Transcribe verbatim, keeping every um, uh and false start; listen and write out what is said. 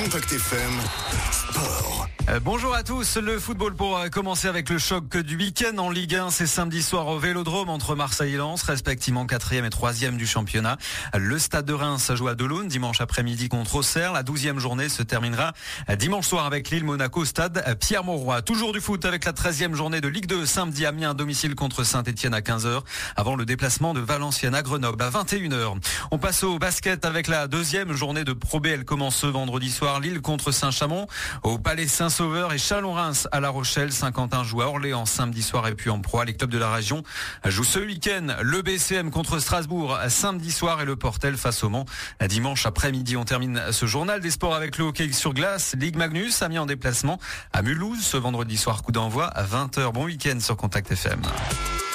Contact F M Sport. Euh, bonjour à tous, le football pour euh, commencer avec le choc du week-end en Ligue un, c'est samedi soir au Vélodrome entre Marseille et Lens, respectivement quatrième et troisième du championnat. Le Stade de Reims joue à Delaune dimanche après-midi contre Auxerre. La douzième journée se terminera dimanche soir avec Lille Monaco stade Pierre-Mauroy. Toujours du foot avec la treizième journée de Ligue deux, samedi Amiens à domicile contre Saint-Etienne à quinze heures, avant le déplacement de Valenciennes à Grenoble à vingt et une heures. On passe au basket avec la deuxième journée de Pro B. Elle commence ce vendredi soir, Lille contre Saint-Chamond au Palais Saint-Sauveur et Chalon-Reims à La Rochelle. Saint-Quentin joue à Orléans samedi soir et puis en proie. Les clubs de la région jouent ce week-end. Le B C M contre Strasbourg samedi soir et le Portel face au Mans dimanche après-midi. On termine ce journal des sports avec le hockey sur glace. Ligue Magnus a mis en déplacement à Mulhouse ce vendredi soir. Coup d'envoi à vingt heures. Bon week-end sur Contact F M.